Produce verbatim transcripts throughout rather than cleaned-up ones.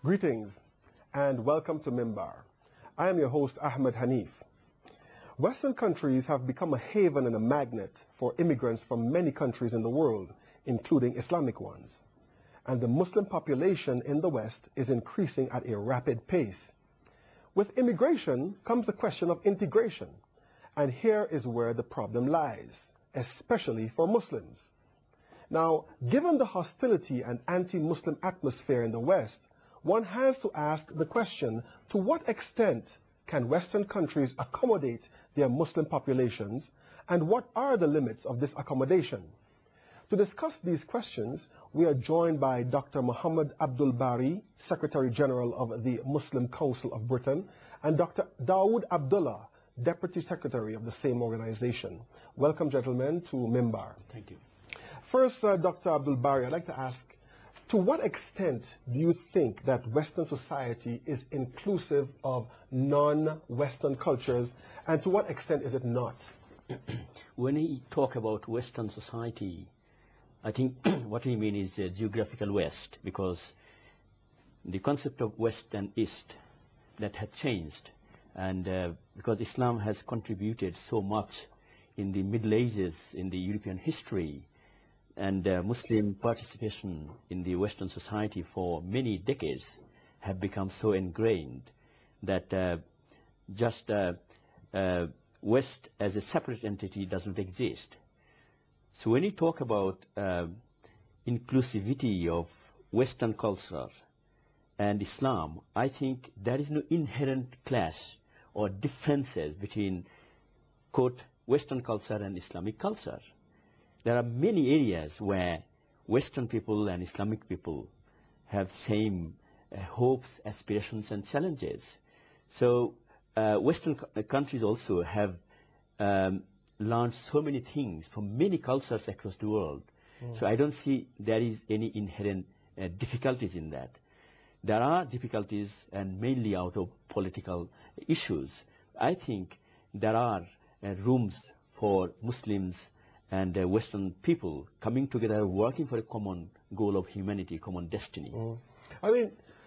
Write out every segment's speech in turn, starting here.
Greetings and welcome to Mimbar. I am your host Ahmed Hanif. Western countries have become a haven and a magnet for immigrants from many countries in the world, including Islamic ones. And the Muslim population in the West is increasing at a rapid pace. With immigration comes the question of integration, and here is where the problem lies, especially for Muslims. Now, given the hostility and anti-Muslim atmosphere in the West, one has to ask the question, to what extent can Western countries accommodate their Muslim populations, and what are the limits of this accommodation? To discuss these questions, we are joined by Doctor Muhammad Abdul Bari, Secretary General of the Muslim Council of Britain, and Doctor Dawood Abdullah, Deputy Secretary of the same organization. Welcome, gentlemen, to Mimbar. Thank you. First, uh, Doctor Abdul Bari, I'd like to ask, to what extent do you think that Western society is inclusive of non-Western cultures, and to what extent is it not? When we talk about Western society, I think what we mean is the geographical West, because the concept of West and East, that had changed, and uh, because Islam has contributed so much in the Middle Ages, in the European history, and uh, Muslim participation in the Western society for many decades have become so ingrained that uh, just uh, uh, West as a separate entity doesn't exist. So when you talk about uh, inclusivity of Western culture and Islam, I think there is no inherent clash or differences between, quote, Western culture and Islamic culture. There are many areas where Western people and Islamic people have same uh, hopes, aspirations, and challenges. So uh, Western co countries also have um, learned so many things from many cultures across the world. Mm. So I don't see there is any inherent uh, difficulties in that. There are difficulties, and mainly out of political issues. I think there are uh, rooms for Muslims and uh, Western people coming together, working for a common goal of humanity, common destiny. Mm. I mean,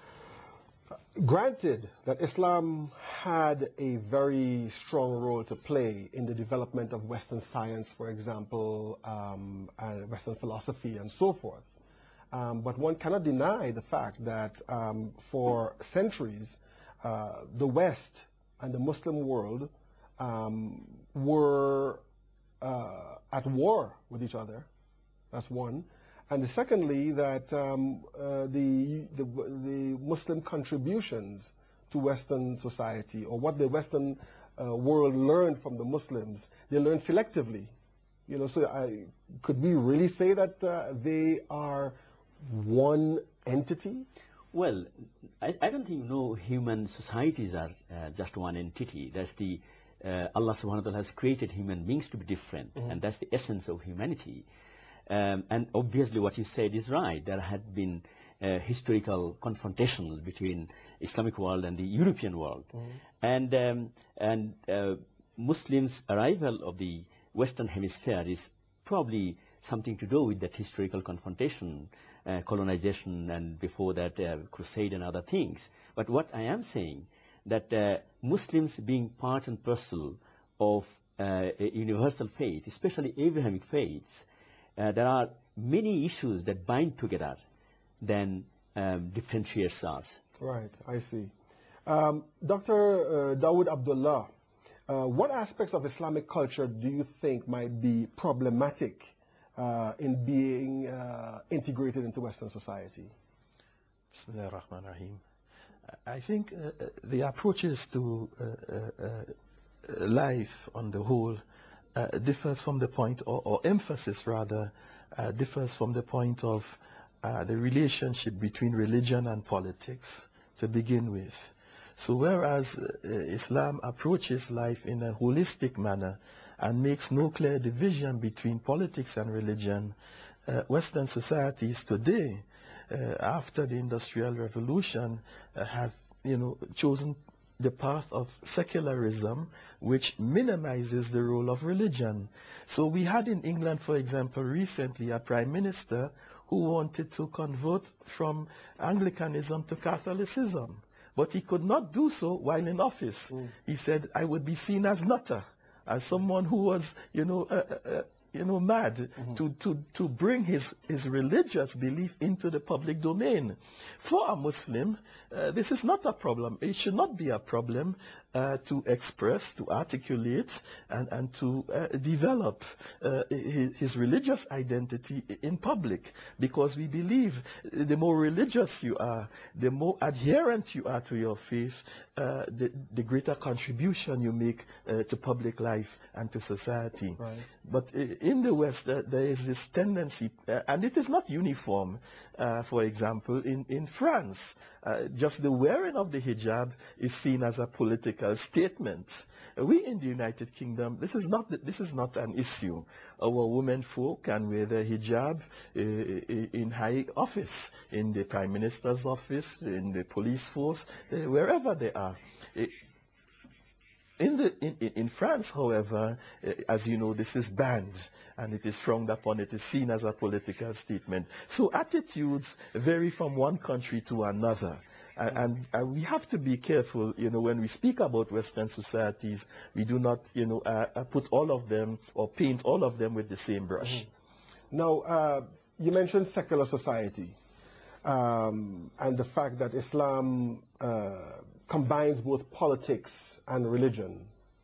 granted that Islam had a very strong role to play in the development of Western science, for example, um, and Western philosophy and so forth. Um, but one cannot deny the fact that um, for centuries, uh, the West and the Muslim world um, were uh, at war with each other. That's one. And the secondly, that um, uh, the, the, the Muslim contributions to Western society, or what the Western uh, world learned from the Muslims, they learned selectively. You know, so I, could we really say that uh, they are one entity? Well, I, I don't think no human societies are uh, just one entity. That's the uh, Allah subhanahu wa ta'ala has created human beings to be different, mm-hmm. and that's the essence of humanity. Um, and obviously what you said is right. There had been uh, historical confrontations between Islamic world and the European world. Mm-hmm. And, um, and uh, Muslims' arrival of the Western Hemisphere is probably something to do with that historical confrontation, uh, colonization, and before that uh, crusade and other things. But what I am saying, that uh, Muslims being part and parcel of uh, a universal faith, especially Abrahamic faiths, uh, there are many issues that bind together than um, differentiates us. Right, I see. Um, Doctor Uh, Dawood Abdullah, uh, what aspects of Islamic culture do you think might be problematic uh, in being uh, integrated into Western society? Bismillah ar-Rahman ar-Rahim. I think uh, the approaches to uh, uh, uh, life on the whole uh, differs from the point, or, or emphasis rather, uh, differs from the point of uh, the relationship between religion and politics to begin with. So whereas uh, Islam approaches life in a holistic manner and makes no clear division between politics and religion, uh, Western societies today, uh, after the Industrial Revolution, uh, have you know chosen the path of secularism, which minimizes the role of religion. So we had in England, for example, recently a prime minister who wanted to convert from Anglicanism to Catholicism. But he could not do so while in office. Mm. He said, I would be seen as nutter, as someone who was, you know, uh, uh, you know, mad mm-hmm. to, to, to bring his, his religious belief into the public domain. For a Muslim, uh, this is not a problem. It should not be a problem uh, to express, to articulate, and, and to uh, develop uh, his, his religious identity in public. Because we believe the more religious you are, the more adherent you are to your faith, uh, the, the greater contribution you make uh, to public life and to society. Right. But uh, in the West, uh, there is this tendency, uh, and it is not uniform. Uh, for example, in, in France, uh, just the wearing of the hijab is seen as a political statement. Uh, we in the United Kingdom, this is not the, this is not an issue. Our women folk can wear their hijab uh, in high office, in the Prime Minister's office, in the police force, uh, wherever they are. Uh, In, the, in, in France, however, uh, as you know, this is banned and it is frowned upon. It is seen as a political statement. So attitudes vary from one country to another. Uh, and uh, we have to be careful, you know, when we speak about Western societies, we do not, you know, uh, uh, put all of them or paint all of them with the same brush. Mm-hmm. Now, uh, you mentioned secular society um, and the fact that Islam uh, combines both politics and religion.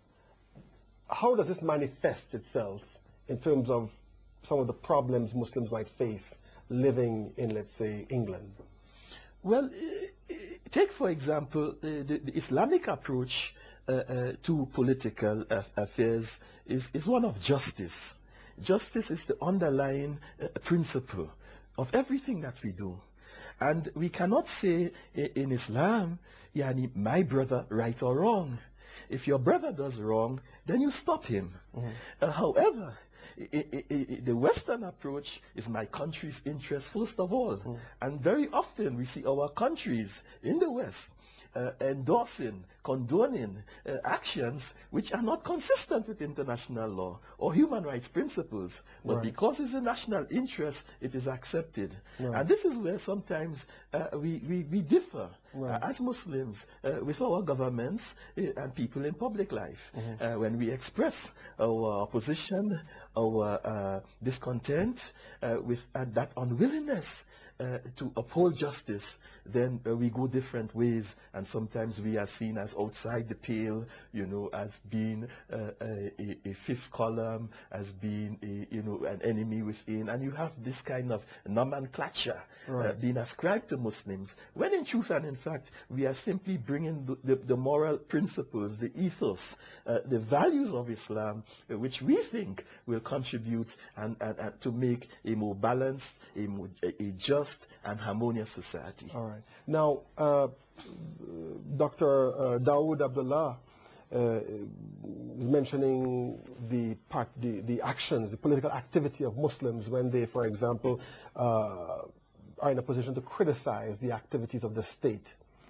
How does this manifest itself in terms of some of the problems Muslims might face living in, let's say, England? Well, take, for example, the, the Islamic approach uh, uh, to political uh, affairs is, is one of justice. Justice is the underlying uh, principle of everything that we do. And we cannot say in Islam, yani, my brother, right or wrong. If your brother does wrong, then you stop him. Mm-hmm. uh, however, I, I, I, the Western approach is my country's interest first of all. Mm-hmm. And very often we see our countries in the West Uh, endorsing, condoning uh, actions which are not consistent with international law or human rights principles. But right. because it's a national interest, it is accepted. Right. And this is where sometimes uh, we, we, we differ right. uh, as Muslims uh, with our governments uh, and people in public life. Mm-hmm. uh, when we express our opposition, our uh, discontent uh, with uh, that unwillingness Uh, to uphold justice, then uh, we go different ways, and sometimes we are seen as outside the pale, you know, as being uh, a, a fifth column, as being a, you know, an enemy within, and you have this kind of nomenclature right. uh, being ascribed to Muslims, when in truth and in fact we are simply bringing the, the, the moral principles, the ethos, uh, the values of Islam, uh, which we think will contribute and, and, and to make a more balanced, a, more, a, a just and harmonious society. All right. Now, uh, Doctor Uh, Dawood Abdullah uh, is mentioning the, part, the, the actions, the political activity of Muslims when they, for example, uh, are in a position to criticize the activities of the state.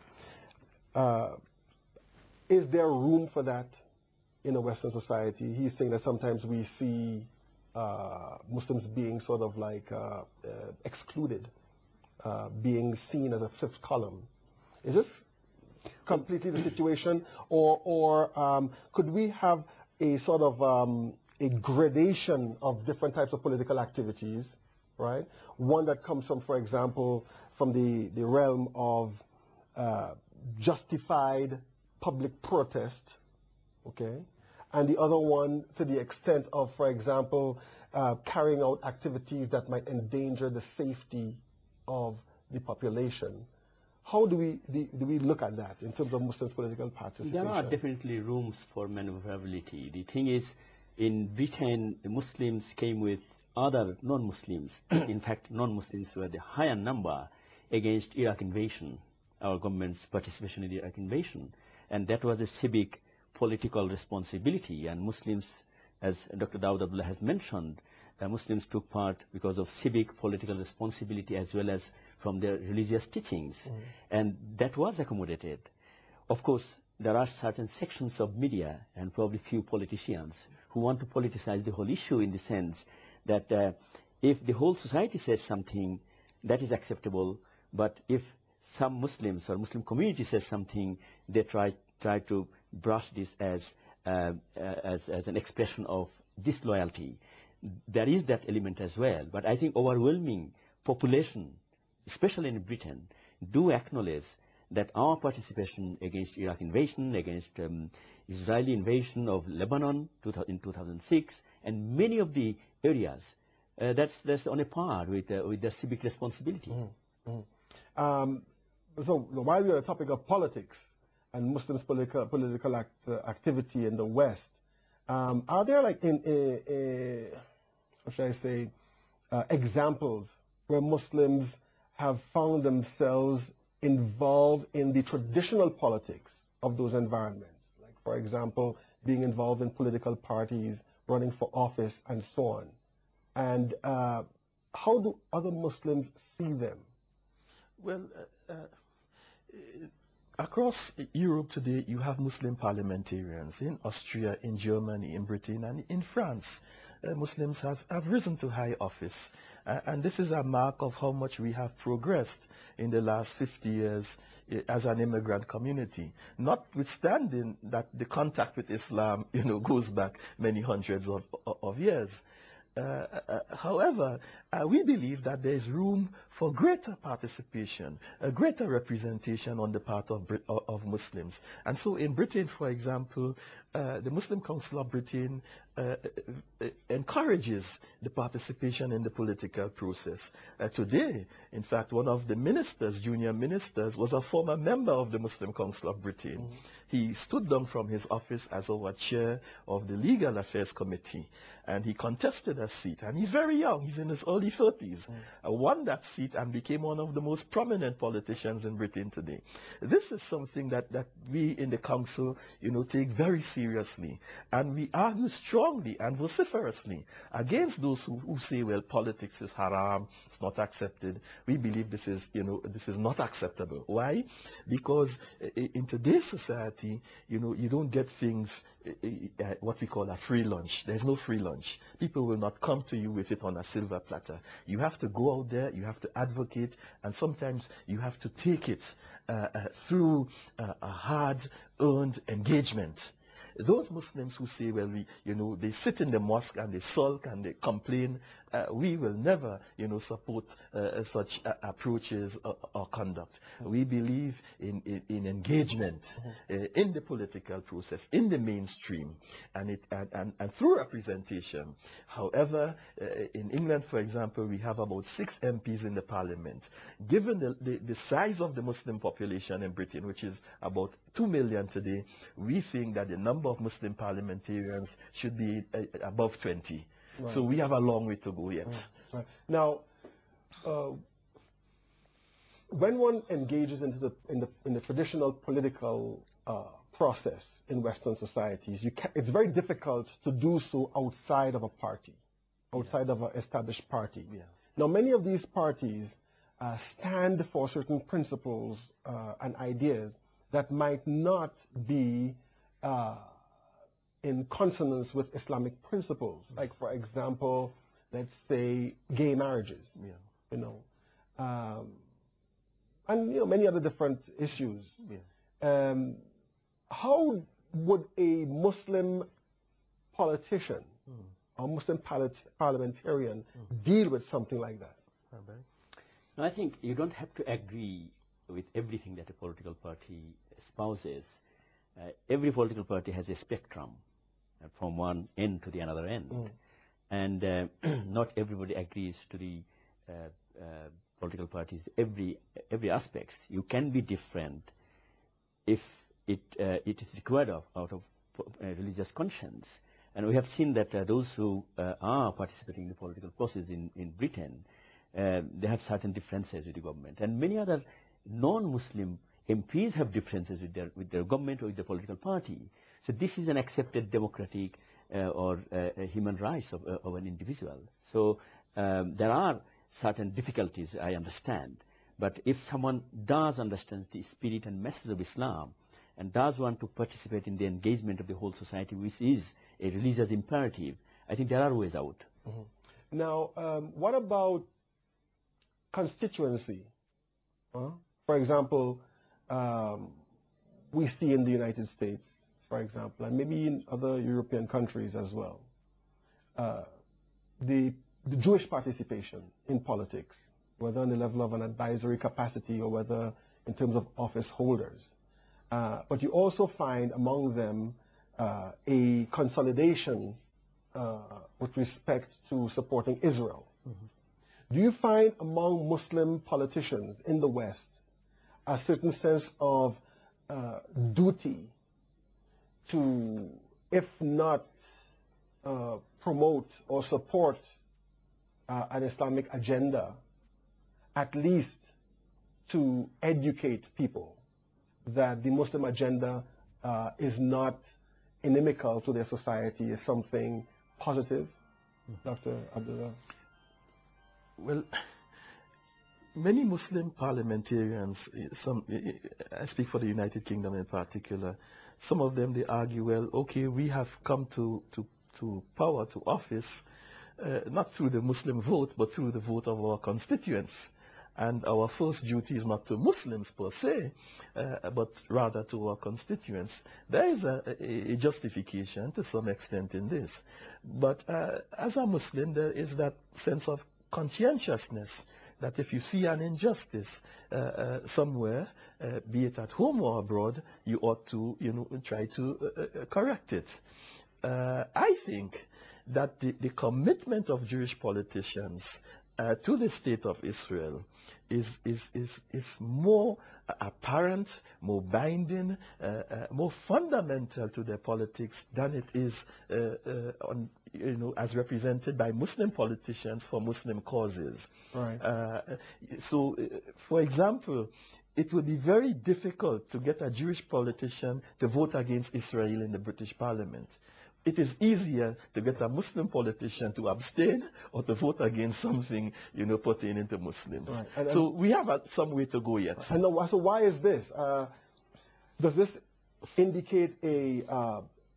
Uh, is there room for that in a Western society? He's saying that sometimes we see uh, Muslims being sort of like uh, uh, excluded. Uh, being seen as a fifth column. Is this completely the situation, or, or um, could we have a sort of um, a gradation of different types of political activities, right? One that comes from, for example, from the, the realm of uh, justified public protest, okay? And the other one to the extent of, for example, uh, carrying out activities that might endanger the safety of the population. How do we do, do we look at that in terms of Muslims' political participation? There are definitely rooms for maneuverability. The thing is, in Britain, the Muslims came with other non-Muslims. In fact, non-Muslims were the higher number against Iraq invasion, our government's participation in the Iraq invasion. And that was a civic political responsibility. And Muslims, as Doctor Dawood Abdullah has mentioned, uh, Muslims took part because of civic political responsibility as well as from their religious teachings. Mm. And that was accommodated. Of course, there are certain sections of media and probably few politicians who want to politicize the whole issue in the sense that uh, if the whole society says something, that is acceptable. But if some Muslims or Muslim community says something, they try try to brush this as uh, uh, as as an expression of disloyalty. There is that element as well. But I think overwhelming population, especially in Britain, do acknowledge that our participation against Iraq invasion, against um, Israeli invasion of Lebanon in two thousand six, and many of the areas, uh, that's that's on a par with uh, with their civic responsibility. Mm-hmm. Mm-hmm. Um, so while we're on the topic of politics and Muslims' political political act, uh, activity in the West, um, are there like in a, a what should I say uh, examples where Muslims have found themselves involved in the traditional politics of those environments? Like, for example, being involved in political parties, running for office, and so on. And uh, how do other Muslims see them? Well, uh, uh, across Europe today, you have Muslim parliamentarians in Austria, in Germany, in Britain, and in France. Uh, Muslims have, have risen to high office. Uh, and this is a mark of how much we have progressed in the last fifty years uh, as an immigrant community. Notwithstanding that the contact with Islam, you know, goes back many hundreds of, of years. Uh, uh, however, uh, we believe that there is room for greater participation, a greater representation on the part of, Brit of Muslims. And so in Britain, for example, uh, the Muslim Council of Britain uh, uh, encourages the participation in the political process. Uh, today, in fact, one of the ministers, junior ministers, was a former member of the Muslim Council of Britain. Mm-hmm. He stood down from his office as our chair of the Legal Affairs Committee, and he contested a seat. And he's very young, he's in his early thirties, mm. uh, won that seat and became one of the most prominent politicians in Britain today. This is something that, that we in the council, you know, take very seriously. And we argue strongly and vociferously against those who, who say, well, politics is haram, it's not accepted. We believe this is, you know, this is not acceptable. Why? Because in today's society, you know, you don't get things, uh, uh, what we call a free lunch. There's no free lunch. People will not come to you with it on a silver platter. You have to go out there, you have to advocate, and sometimes you have to take it uh, uh, through uh, a hard-earned engagement. Those Muslims who say, well, we, you know, they sit in the mosque and they sulk and they complain, uh, we will never, you know, support uh, such uh, approaches or, or conduct. Mm-hmm. We believe in, in, in engagement mm-hmm. uh, in the political process, in the mainstream, and, it, and, and, and through representation. However, uh, in England, for example, we have about six M Ps in the parliament. Given the, the, the size of the Muslim population in Britain, which is about two million today, we think that the number of Muslim parliamentarians should be uh, above twenty. Right. So we have a long way to go yet. Right. Right. Now, uh, when one engages into the, in, the, in the traditional political uh, process in Western societies, you can, it's very difficult to do so outside of a party, outside yeah. of an established party. Yeah. Now, many of these parties uh, stand for certain principles uh, and ideas that might not be uh, in consonance with Islamic principles. Mm-hmm. Like, for example, let's say gay marriages, yeah. you know, um, and you know many other different issues. Yeah. Um, how would a Muslim politician mm. or Muslim parliamentarian mm. deal with something like that? Okay. No, I think you don't have to agree with everything that a political party espouses. Uh, every political party has a spectrum uh, from one end to the another end. Mm. And uh, not everybody agrees to the uh, uh, political parties every every aspect. You can be different if it uh, it is required of, out of uh, religious conscience. And we have seen that uh, those who uh, are participating in the political process in, in Britain, uh, they have certain differences with the government. And many other non-Muslim M Ps have differences with their, with their government or with the political party. So this is an accepted democratic uh, or uh, human rights of, uh, of an individual. So um, there are certain difficulties, I understand. But if someone does understand the spirit and message of Islam and does want to participate in the engagement of the whole society, which is a religious imperative, I think there are ways out. Mm-hmm. Now, um, what about constituency? Huh? For example, um, we see in the United States, for example, and maybe in other European countries as well, uh, the, the Jewish participation in politics, whether on the level of an advisory capacity or whether in terms of office holders. Uh, but you also find among them uh, a consolidation uh, with respect to supporting Israel. Mm-hmm. Do you find among Muslim politicians in the West a certain sense of uh, duty to, if not uh, promote or support uh, an Islamic agenda, at least to educate people that the Muslim agenda uh, is not inimical to their society, is something positive? Mm-hmm. Doctor Abdullah? Well, many Muslim parliamentarians, some, I speak for the United Kingdom in particular, some of them, they argue, well, okay, we have come to, to, to power, to office, uh, not through the Muslim vote, but through the vote of our constituents. And our first duty is not to Muslims per se, uh, but rather to our constituents. There is a, a, a justification to some extent in this. But uh, as a Muslim, there is that sense of conscientiousness that if you see an injustice uh, uh, somewhere, uh, be it at home or abroad, you ought to, you know, try to uh, uh, correct it. Uh, I think that the, the commitment of Jewish politicians uh, to the state of Israel is is is, is more apparent, more binding, uh, uh, more fundamental to their politics than it is uh, uh, on, you know, as represented by Muslim politicians for Muslim causes. Right. Uh, so, uh, for example, it would be very difficult to get a Jewish politician to vote against Israel in the British Parliament. It is easier to get a Muslim politician to abstain or to vote against something, you know, pertaining to Muslims. Right. And, so and we have a, some way to go yet. And so why is this? Uh, does this indicate a uh,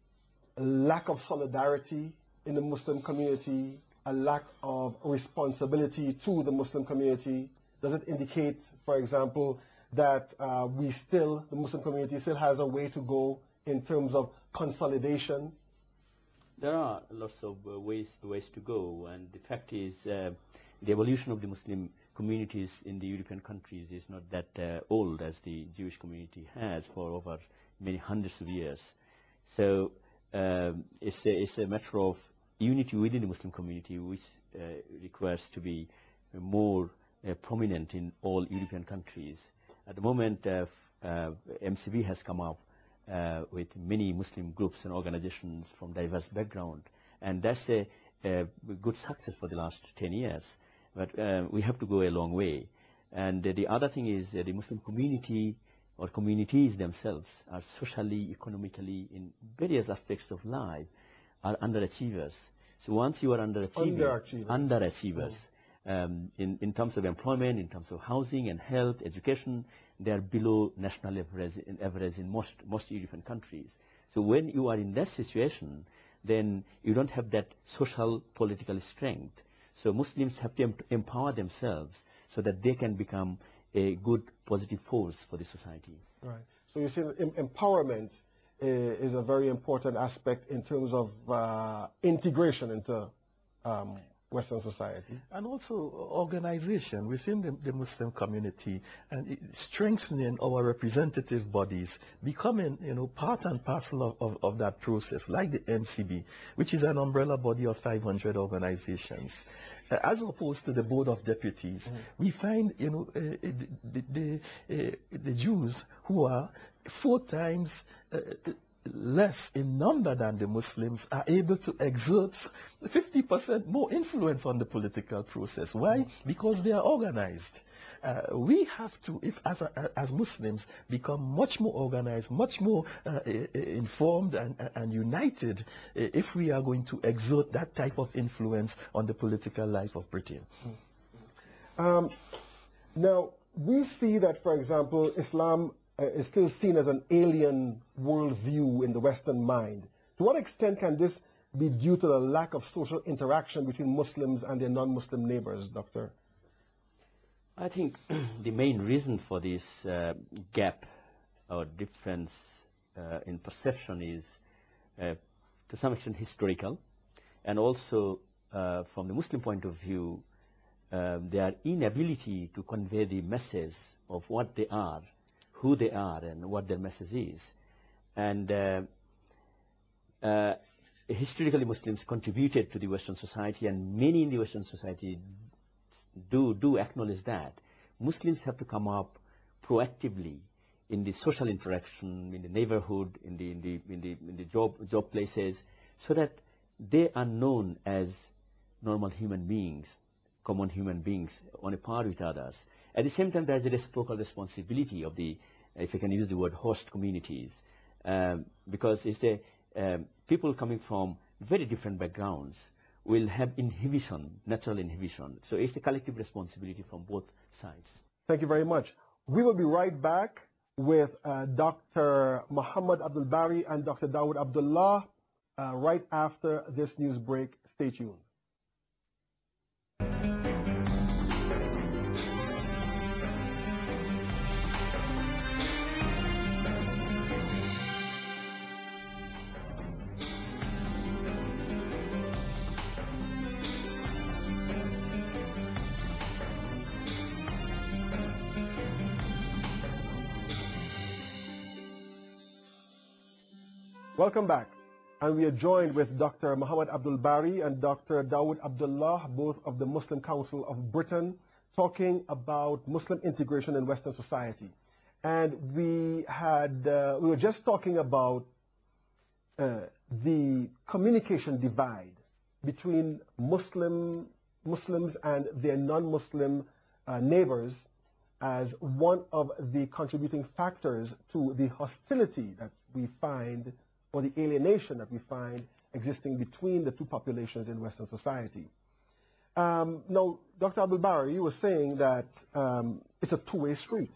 lack of solidarity in the Muslim community, a lack of responsibility to the Muslim community? Does it indicate, for example, that uh, we still, the Muslim community still has a way to go in terms of consolidation? There are lots of uh, ways ways to go, and the fact is uh, the evolution of the Muslim communities in the European countries is not that uh, old as the Jewish community has for over many hundreds of years. So um, it's, a, it's a matter of unity within the Muslim community, which uh, requires to be more uh, prominent in all European countries. At the moment, uh, uh, M C B has come up Uh, with many Muslim groups and organizations from diverse background, and that's a, a good success for the last ten years. But uh, we have to go a long way. And uh, the other thing is uh, the Muslim community or communities themselves are socially, economically, in various aspects of life, are underachievers. So once you are underachieving, underachievers, underachievers oh. um, in, in terms of employment, in terms of housing and health, education, they are below national average in, average in most, most European countries. So when you are in that situation, then you don't have that social political strength. So Muslims have to em empower themselves so that they can become a good positive force for the society. Right. So you see em empowerment is a very important aspect in terms of uh, integration into um, Western society. And also organization within the, the Muslim community, and it, strengthening our representative bodies, becoming, you know, part and parcel of, of, of that process, like the M C B, which is an umbrella body of five hundred organizations. Uh, as opposed to the Board of Deputies, mm. we find, you know, uh, the, the, uh, the Jews who are four times uh, less in number than the Muslims are able to exert fifty percent more influence on the political process. Why? Because they are organized. Uh, we have to, if as, a, as Muslims, become much more organized, much more uh, informed and, and united if we are going to exert that type of influence on the political life of Britain. Um, now, we see that, for example, Islam Uh, is still seen as an alien worldview in the Western mind. To what extent can this be due to the lack of social interaction between Muslims and their non-Muslim neighbors, Doctor? I think the main reason for this uh, gap or difference uh, in perception is uh, to some extent historical, and also uh, from the Muslim point of view, uh, their inability to convey the message of what they are, who they are, and what their message is. And uh, uh, historically, Muslims contributed to the Western society, and many in the Western society do, do acknowledge that. Muslims have to come up proactively in the social interaction, in the neighborhood, in the, in the, in the, in the job, job places, so that they are known as normal human beings, common human beings, on a par with others. At the same time, there is a reciprocal responsibility of the, if I can use the word, host communities, um, because it's the um, people coming from very different backgrounds will have inhibition, natural inhibition. So it's the collective responsibility from both sides. Thank you very much. We will be right back with uh, Doctor Muhammad Abdul Bari and Doctor Dawood Abdullah uh, right after this news break. Stay tuned. Welcome back, and we are joined with Doctor Muhammad Abdul Bari and Doctor Dawood Abdullah, both of the Muslim Council of Britain, talking about Muslim integration in Western society. And we had uh, we were just talking about uh, the communication divide between Muslim Muslims and their non-Muslim uh, neighbors as one of the contributing factors to the hostility that we find, or the alienation that we find existing between the two populations in Western society. Um, now, Doctor Abdul Bari, you were saying that um, it's a two-way street.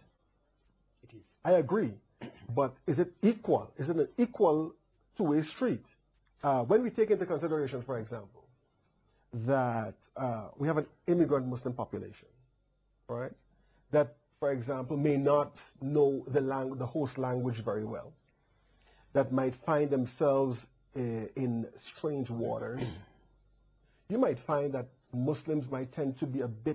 It is. I agree, but is it equal? Is it an equal two-way street? Uh, when we take into consideration, for example, that uh, we have an immigrant Muslim population, right? That, for example, may not know the, lang the host language very well, that might find themselves uh, in strange waters. You might find that Muslims might tend to be a bit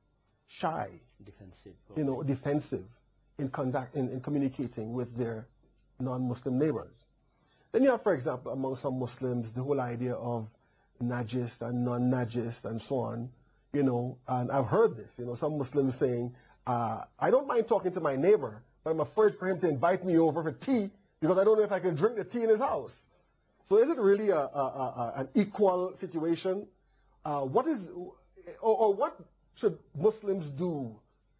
shy, defensive, you know, defensive in, conduct, in, in communicating with their non-Muslim neighbors. Then you have, for example, among some Muslims, the whole idea of najis and non-najis and so on, you know, and I've heard this, you know, some Muslims saying, uh, I don't mind talking to my neighbor, but I'm afraid for him to invite me over for tea because I don't know if I can drink the tea in his house. So is it really a, a, a, an equal situation? Uh, what is, or, or what should Muslims do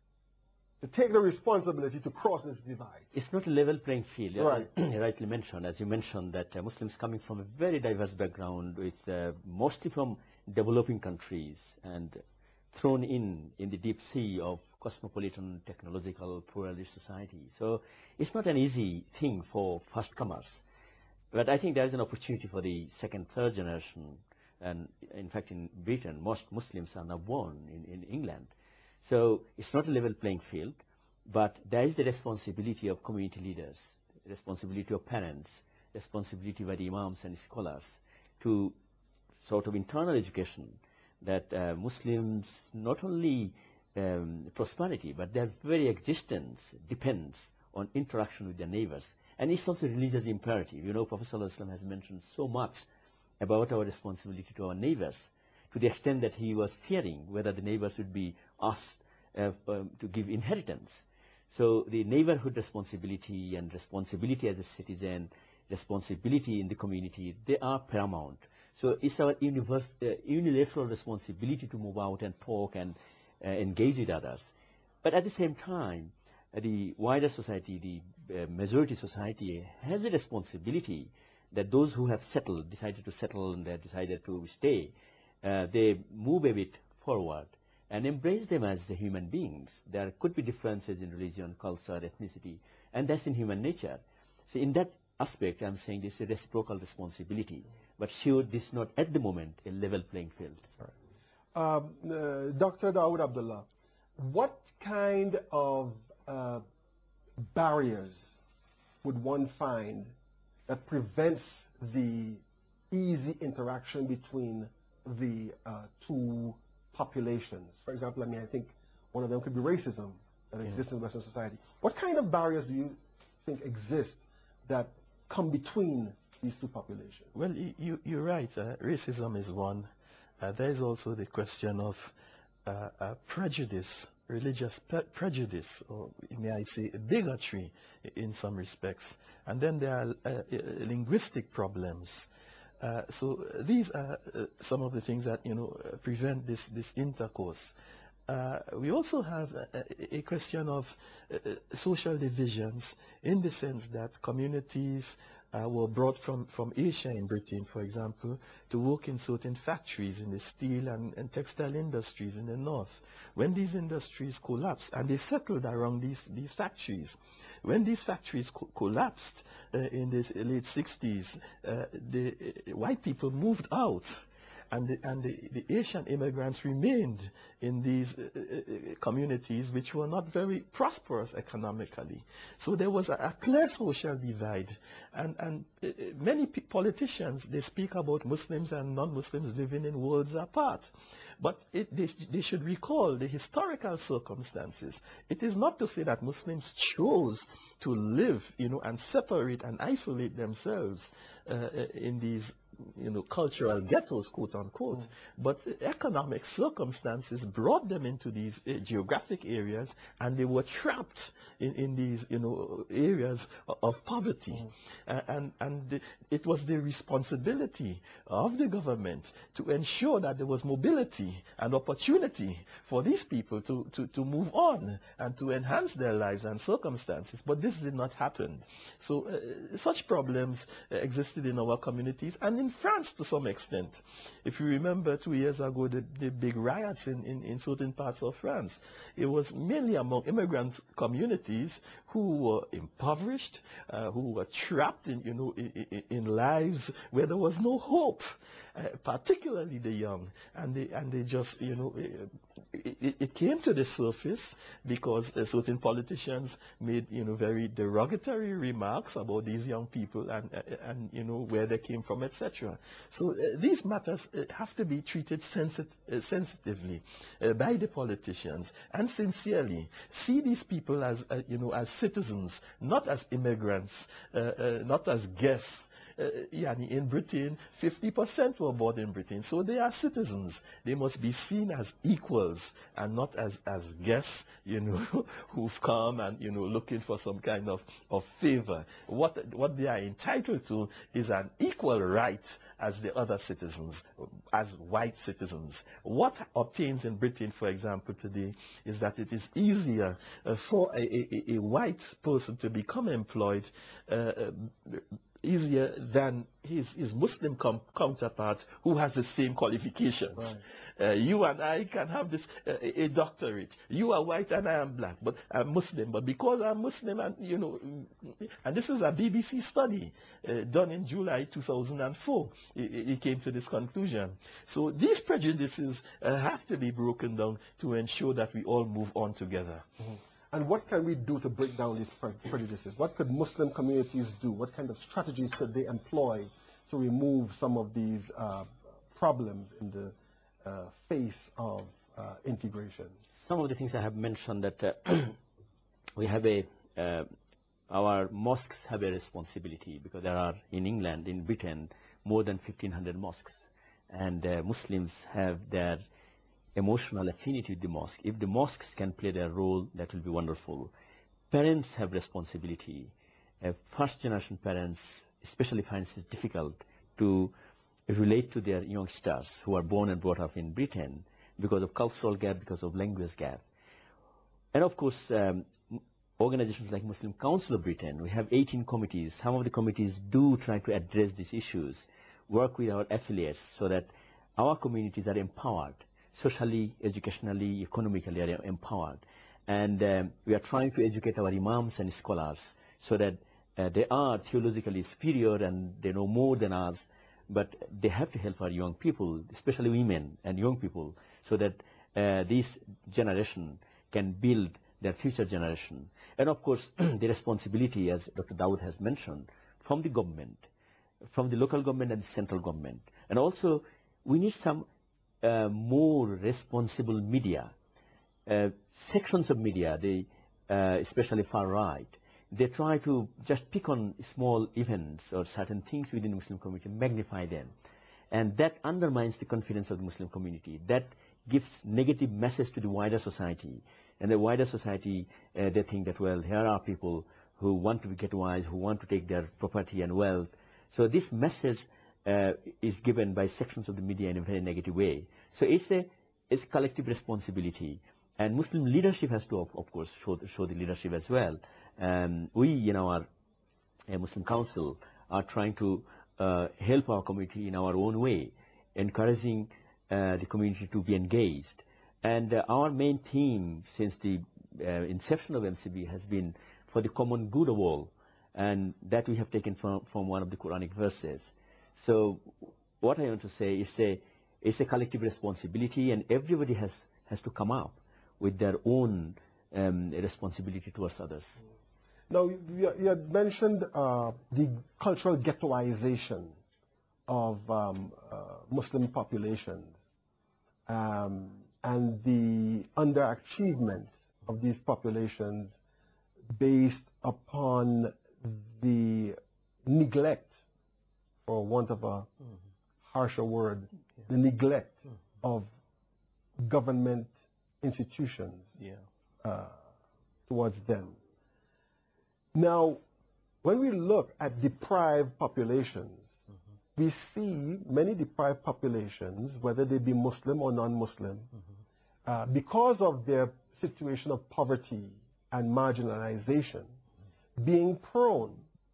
to take the responsibility to cross this divide? It's not a level playing field. Right. You rightly mentioned, as you mentioned, that uh, Muslims coming from a very diverse background, with uh, mostly from developing countries, and thrown in in the deep sea of cosmopolitan, technological, pluralist society. So it's not an easy thing for first comers. But I think there is an opportunity for the second, third generation. And in fact, in Britain, most Muslims are now born in, in England. So it's not a level playing field, but there is the responsibility of community leaders, responsibility of parents, responsibility by the imams and scholars to sort of internal education that uh, Muslims not only um, prosperity, but their very existence depends on interaction with their neighbors. And it's also a religious imperative. You know, Prophet ﷺ has mentioned so much about our responsibility to our neighbors, to the extent that he was fearing whether the neighbors would be asked uh, um, to give inheritance. So the neighborhood responsibility and responsibility as a citizen, responsibility in the community, they are paramount. So it's our universe, uh, unilateral responsibility to move out and talk and uh, engage with others. But at the same time, uh, the wider society, the uh, majority society, has a responsibility that those who have settled, decided to settle and they decided to stay, uh, they move a bit forward and embrace them as the human beings. There could be differences in religion, culture, ethnicity, and that's in human nature. So in that aspect, I'm saying this is a reciprocal responsibility. But sure, this is not at the moment a level playing field. Right. Um, uh, Doctor Dawood Abdullah, what kind of uh, barriers would one find that prevents the easy interaction between the uh, two populations? For example, I mean, I think one of them could be racism that yeah. exists in Western society. What kind of barriers do you think exist that come between these two populations? Well, you, you're right. Uh, racism is one. Uh, there is also the question of uh, uh, prejudice, religious pre prejudice, or may I say bigotry in some respects. And then there are uh, uh, linguistic problems. Uh, so these are uh, some of the things that, you know, uh, prevent this, this intercourse. Uh, we also have a, a question of uh, social divisions in the sense that communities uh, were brought from, from Asia in Britain, for example, to work in certain factories in the steel and, and textile industries in the north. When these industries collapsed, and they settled around these, these factories, when these factories co collapsed uh, in the late sixties, uh, the uh, white people moved out. And, the, and the, the Asian immigrants remained in these uh, uh, communities which were not very prosperous economically. So there was a, a clear social divide. And, and uh, many politicians, they speak about Muslims and non-Muslims living in worlds apart. But it, they, they should recall the historical circumstances. It is not to say that Muslims chose to live, you know, and separate and isolate themselves uh, in these, you know, cultural ghettos, quote unquote, mm. but economic circumstances brought them into these uh, geographic areas, and they were trapped in, in these, you know, areas of, of poverty. Mm. Uh, and and the, it was the responsibility of the government to ensure that there was mobility and opportunity for these people to, to, to move on and to enhance their lives and circumstances. But this did not happen. So uh, such problems uh, existed in our communities, and in France to some extent. If you remember two years ago, the, the big riots in, in, in certain parts of France, it was mainly among immigrant communities who were impoverished, uh, who were trapped in, you know, in, in, in lives where there was no hope, uh, particularly the young. And they, and they just, you know, it, it, it came to the surface because uh, certain politicians made, you know, very derogatory remarks about these young people and, uh, and you know, where they came from, et cetera. So uh, these matters uh, have to be treated sensit uh, sensitively uh, by the politicians and sincerely. See these people as, uh, you know, as citizens, not as immigrants, uh, uh, not as guests. Uh, yani in Britain, fifty percent were born in Britain, so they are citizens. They must be seen as equals and not as, as guests, you know, who've come and, you know, looking for some kind of, of favor. What, what they are entitled to is an equal right as the other citizens, as white citizens. What obtains in Britain, for example, today, is that it is easier uh, for a, a, a white person to become employed uh, easier than his, his Muslim com counterpart who has the same qualifications. Right. Uh, you and I can have this uh, a doctorate. You are white and I am black, but I'm Muslim. But because I'm Muslim, and you know, and this is a B B C study uh, done in July two thousand four. It, it came to this conclusion. So these prejudices uh, have to be broken down to ensure that we all move on together. Mm-hmm. And what can we do to break down these pre prejudices? What could Muslim communities do? What kind of strategies could they employ to remove some of these uh, problems in the uh, face of uh, integration? Some of the things I have mentioned that uh, we have a, uh, our mosques have a responsibility, because there are in England, in Britain, more than fifteen hundred mosques. And uh, Muslims have their emotional affinity with the mosque. If the mosques can play their role, that will be wonderful. Parents have responsibility. Uh, first generation parents especially find it difficult to relate to their youngsters who are born and brought up in Britain because of cultural gap, because of language gap. And of course, um, organizations like Muslim Council of Britain, we have eighteen committees. Some of the committees do try to address these issues, work with our affiliates so that our communities are empowered. Socially, educationally, economically are empowered. And um, we are trying to educate our imams and scholars so that uh, they are theologically superior and they know more than us, but they have to help our young people, especially women and young people, so that uh, this generation can build their future generation. And of course, the responsibility, as Doctor Dawood has mentioned, from the government, from the local government and the central government. And also, we need some uh, more responsible media. Uh, sections of media, they, uh, especially far right, they try to just pick on small events or certain things within the Muslim community, magnify them. And that undermines the confidence of the Muslim community. That gives negative message to the wider society. And the wider society, uh, they think that, well, here are people who want to get wise, who want to take their property and wealth. So this message uh, is given by sections of the media in a very negative way. So it's a, it's a collective responsibility. And Muslim leadership has to, of, of course, show, show the leadership as well. Um, we, in our uh, Muslim Council, are trying to uh, help our community in our own way, encouraging uh, the community to be engaged. And uh, our main theme since the uh, inception of M C B has been for the common good of all, and that we have taken from, from one of the Quranic verses. So what I want to say is a, it's a collective responsibility, and everybody has, has to come up with their own um, responsibility towards others. Now, you, you had mentioned uh, the cultural ghettoization of um, uh, Muslim populations um, and the underachievement of these populations based upon the neglect, for want of a mm-hmm. harsher word, yeah. the neglect mm-hmm. of government institutions yeah. uh, towards them. Now, when we look at deprived populations, mm-hmm. we see many deprived populations, whether they be Muslim or non-Muslim, mm-hmm. uh, because of their situation of poverty and marginalization, mm-hmm. being prone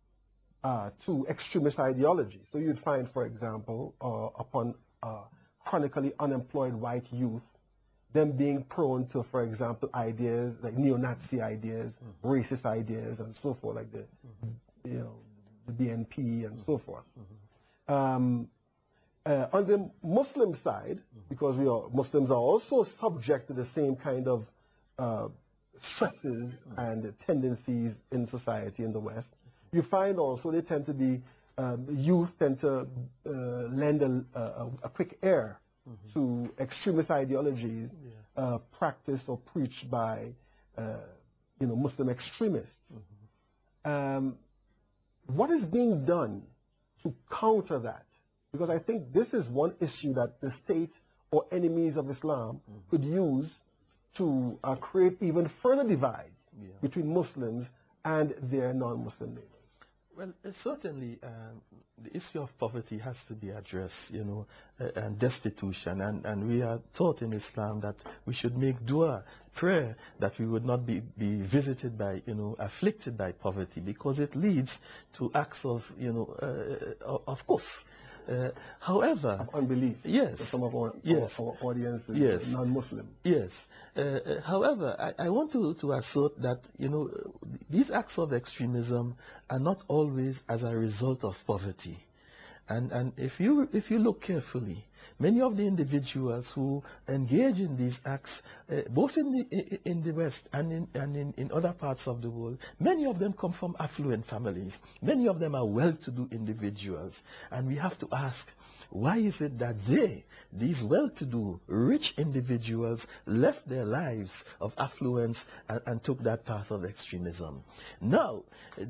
uh, to extremist ideology. So you'd find, for example, uh, upon uh, chronically unemployed white youth, them being prone to, for example, ideas like neo-Nazi ideas, mm-hmm. racist ideas, and so forth, like the, mm-hmm. you know, the B N P and mm-hmm. so forth. Mm-hmm. um, uh, on the Muslim side, mm-hmm. because we are Muslims are also subject to the same kind of uh, stresses mm-hmm. and tendencies in society in the West. You find also they tend to be um, youth tend to uh, lend a, a, a quick air. Mm-hmm. to extremist ideologies yeah. uh, practiced or preached by, uh, you know, Muslim extremists. Mm-hmm. um, what is being done to counter that? Because I think this is one issue that the state or enemies of Islam mm-hmm. could use to uh, create even further divides yeah. between Muslims and their non-Muslim neighbors. Well, uh, certainly um, the issue of poverty has to be addressed, you know, uh, and destitution. And, and we are taught in Islam that we should make dua, prayer, that we would not be, be visited by, you know, afflicted by poverty, because it leads to acts of, you know, uh, of kufr. Uh, however, of unbelief. Yes. For some of our, yes. our, our audience is yes. non-Muslim. Yes. Uh, uh, however, I, I want to, to assert that, you know, these acts of extremism are not always as a result of poverty. And, and if you, if you look carefully, many of the individuals who engage in these acts, uh, both in the, in the West and, in, and in, in other parts of the world, many of them come from affluent families. Many of them are well-to-do individuals. And we have to ask, why is it that they, these well-to-do, rich individuals, left their lives of affluence and, and took that path of extremism? Now,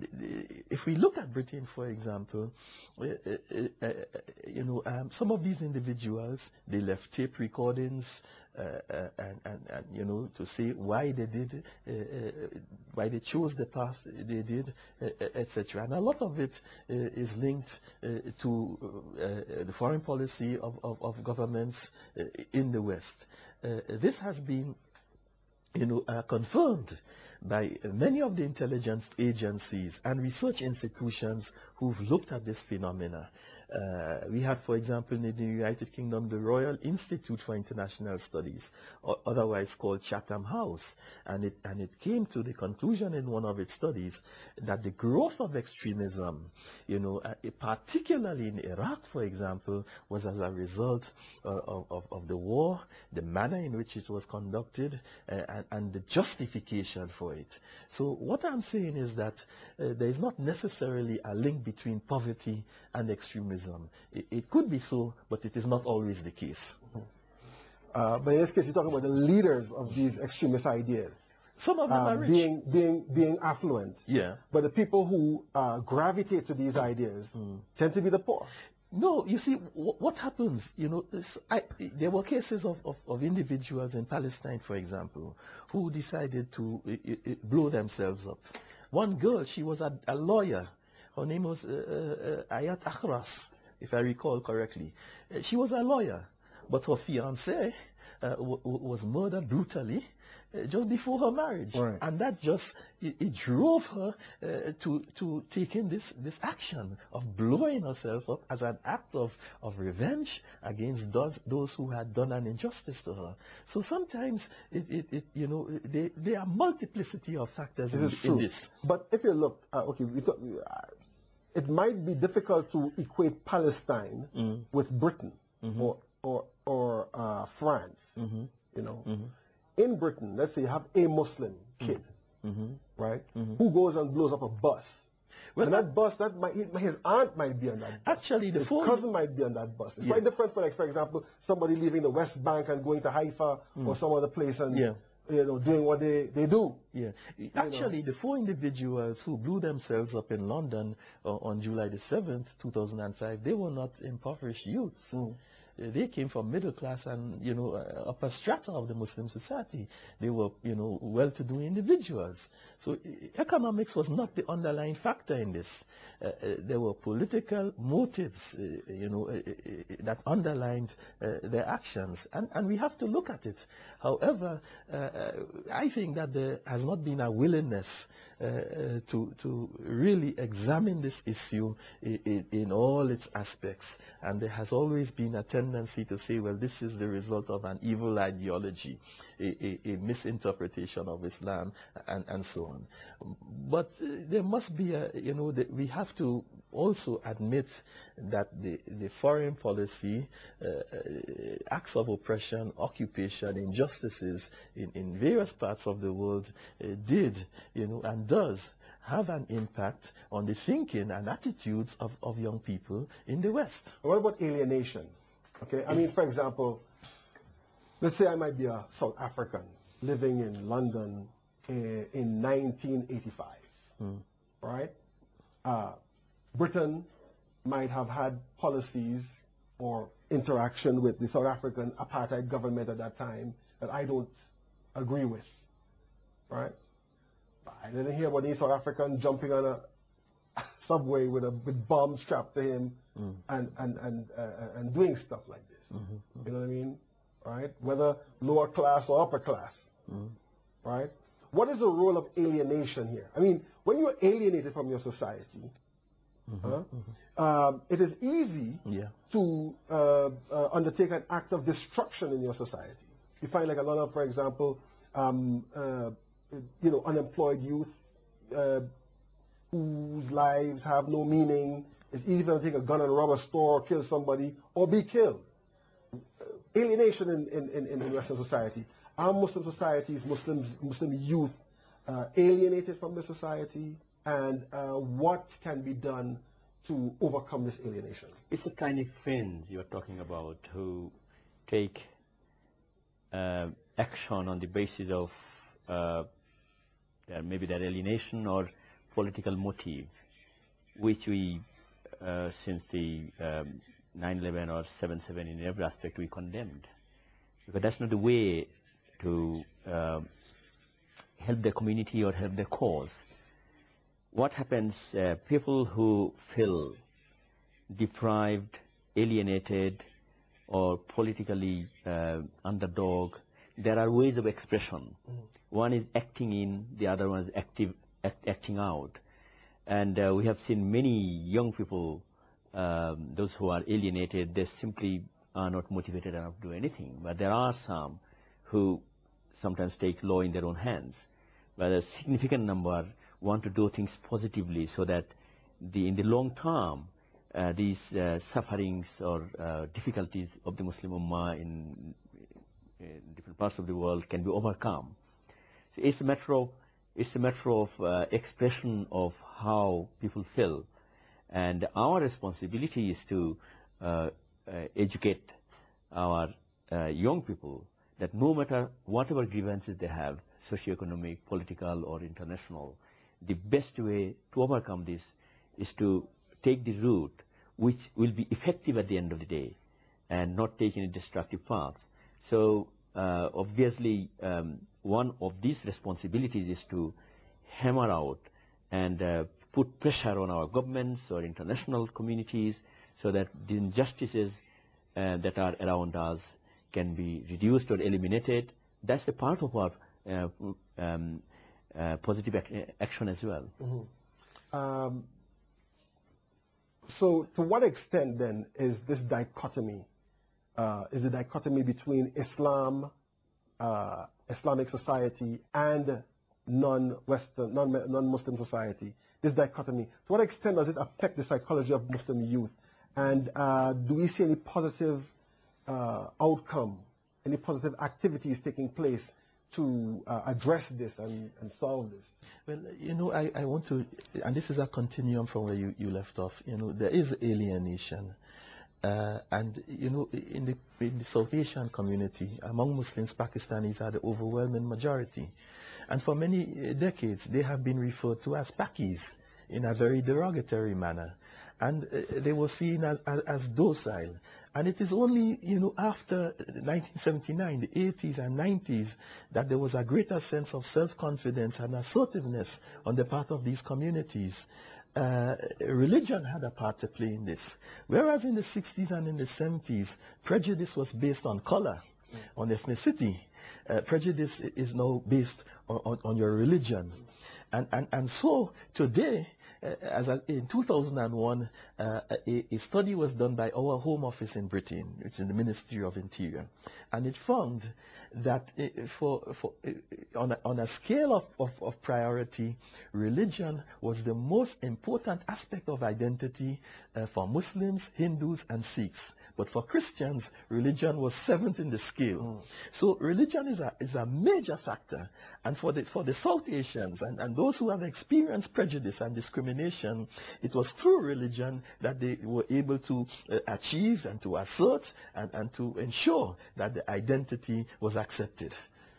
if we look at Britain, for example, uh, uh, uh, you know, um, some of these individuals, they left tape recordings, uh, uh, and, and, and, you know, to say why they did, uh, uh, why they chose the path they did, uh, et cetera. And a lot of it uh, is linked uh, to uh, the foreign policy of, of, of governments uh, in the West. Uh, this has been, you know, uh, confirmed by many of the intelligence agencies and research institutions who've looked at this phenomena. Uh, we had, for example, in the United Kingdom, the Royal Institute for International Studies, or otherwise called Chatham House, and it, and it came to the conclusion in one of its studies that the growth of extremism, you know, uh, particularly in Iraq, for example, was as a result uh, of, of, of the war, the manner in which it was conducted, uh, and, and the justification for it. So what I'm saying is that uh, there is not necessarily a link between poverty and extremism. It, it could be so, but it is not always the case. Uh, but in this case, you're talking about the leaders of these extremist ideas. Some of them um, are rich. Being, being, being affluent. Yeah. But the people who uh, gravitate to these ideas mm. tend to be the poor. No, you see, w what happens, you know, this, I, there were cases of, of, of individuals in Palestine, for example, who decided to I, I, blow themselves up. One girl, she was a, a lawyer. Her name was uh, uh, Ayat Akhras, if I recall correctly. Uh, she was a lawyer, but her fiancé uh, w was murdered brutally uh, just before her marriage. Right. And that just, it, it drove her uh, to, to taking this, this action of blowing herself up as an act of, of revenge against those, those who had done an injustice to her. So sometimes, it, it, it, you know, they, there are multiplicity of factors in, in this. But if you look, uh, okay, we talk, uh, it might be difficult to equate Palestine mm. with Britain mm-hmm. or, or, or uh, France, mm-hmm. you know. Mm-hmm. In Britain, let's say you have a Muslim kid, mm-hmm. right, mm-hmm. who goes and blows up a bus. Well, and that bus, that might, his aunt might be on that bus. Actually, the his cousin might be on that bus. It's yeah. quite different for, like, for example, somebody leaving the West Bank and going to Haifa mm. or some other place and yeah. you know, doing what they, they do. Yeah. Actually, you know. the four individuals who blew themselves up in London uh, on July the seventh, two thousand five, they were not impoverished youths. Mm. They came from middle class and, you know, uh, upper strata of the Muslim society. They were, you know, well-to-do individuals. So economics was not the underlying factor in this. Uh, uh, there were political motives, uh, you know, uh, uh, that underlined uh, their actions. And, and we have to look at it. However, uh, I think that there has not been a willingness uh, uh, to, to really examine this issue in, in all its aspects. And there has always been a tendency to say, well, this is the result of an evil ideology, a, a, a misinterpretation of Islam, and, and so on. But uh, there must be a, you know, the, we have to also admit that the, the foreign policy, uh, acts of oppression, occupation, injustices in, in various parts of the world uh, did, you know, and does have an impact on the thinking and attitudes of, of young people in the West. What about alienation? Okay, I mean, for example, let's say I might be a South African living in London in, in nineteen eighty-five, mm. right? Uh, Britain might have had policies or interaction with the South African apartheid government at that time that I don't agree with, right? I didn't hear about any South African jumping on a subway with a with bombs strapped to him mm. and and and uh, and doing stuff like this. Mm-hmm, mm-hmm. You know what I mean, right? Whether lower class or upper class, mm. right? What is the role of alienation here? I mean, when you're alienated from your society, mm-hmm, huh, mm-hmm. Um, it is easy yeah. to uh, uh, undertake an act of destruction in your society. You find like a lot of, for example, um, uh, you know, unemployed youth uh, whose lives have no meaning. It's easy for them to take a gun and rob a store, kill somebody, or be killed. Uh, alienation in, in, in, in Western society. Are Muslim societies, Muslims, Muslim youth uh, alienated from the society? And uh, what can be done to overcome this alienation? It's the kind of friends you're talking about who take uh, action on the basis of uh, their, maybe their alienation or political motive, which we, uh, since the um, nine eleven or seven seven in every aspect, we condemned. Because that's not the way to uh, help the community or help the cause. What happens, uh, people who feel deprived, alienated, or politically uh, underdog, there are ways of expression. Mm. One is acting in, the other one is active, act, acting out. And uh, we have seen many young people um, those who are alienated, they simply are not motivated enough to do anything. But there are some who sometimes take law in their own hands. But a significant number want to do things positively so that the, in the long term, uh, these uh, sufferings or uh, difficulties of the Muslim Ummah in, in different parts of the world can be overcome. So it's a matter of, it's a matter of uh, expression of how people feel. And our responsibility is to uh, uh, educate our uh, young people that no matter whatever grievances they have, socioeconomic, political, or international, the best way to overcome this is to take the route which will be effective at the end of the day and not take any destructive path. So uh, obviously um, one of these responsibilities is to hammer out and uh, put pressure on our governments or international communities so that the injustices uh, that are around us can be reduced or eliminated. That's a part of our uh, um, uh, positive ac action as well. Mm-hmm. um, so to what extent then is this dichotomy, uh, is the dichotomy between Islam, uh, Islamic society and non-Western, non-Muslim society, this dichotomy, to what extent does it affect the psychology of Muslim youth? And uh, do we see any positive uh, outcome, any positive activities taking place to uh, address this and, and solve this? Well, you know, I, I want to, and this is a continuum from where you, you left off. You know, there is alienation. Uh, and, you know, in the, in the South Asian community, among Muslims, Pakistanis are the overwhelming majority. And for many uh, decades, they have been referred to as Pakis in a very derogatory manner. And uh, they were seen as, as, as docile. And it is only, you know, after nineteen seventy-nine, the eighties and nineties, that there was a greater sense of self-confidence and assertiveness on the part of these communities. Uh, religion had a part to play in this. Whereas in the sixties and in the seventies, prejudice was based on color, mm. on ethnicity. Uh, prejudice is now based on, on, on your religion. And, and, and so today, uh, as a, in two thousand one, uh, a, a study was done by our Home Office in Britain, which is the Ministry of Interior, and it found that uh, for, for, uh, on, a, on a scale of, of, of priority, religion was the most important aspect of identity uh, for Muslims, Hindus, and Sikhs. But for Christians, religion was seventh in the scale. Mm. So religion is a, is a major factor. And for the, for the South Asians and, and those who have experienced prejudice and discrimination, it was through religion that they were able to uh, achieve and to assert and, and to ensure that the identity was accepted.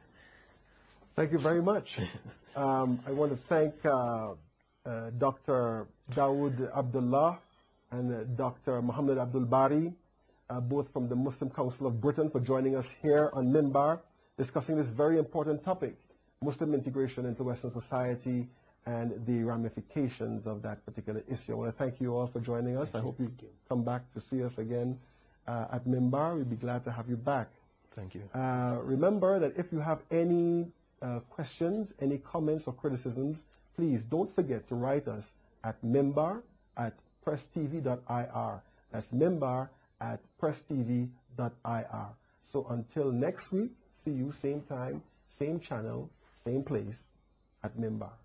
Thank you very much. um, I want to thank uh, uh, Doctor Dawood Abdullah and uh, Doctor Muhammad Abdul Bari, Uh, both from the Muslim Council of Britain, for joining us here on Minbar, discussing this very important topic, Muslim integration into Western society and the ramifications of that particular issue. I want to thank you all for joining us. Thank I you. hope you, you come back to see us again uh, at Minbar. We'd be glad to have you back. Thank you. Uh, remember that if you have any uh, questions, any comments or criticisms, please don't forget to write us at Minbar at press T V dot I R. That's Minbar at press T V dot I R. So until next week, see you same time, same channel, same place at Minbar.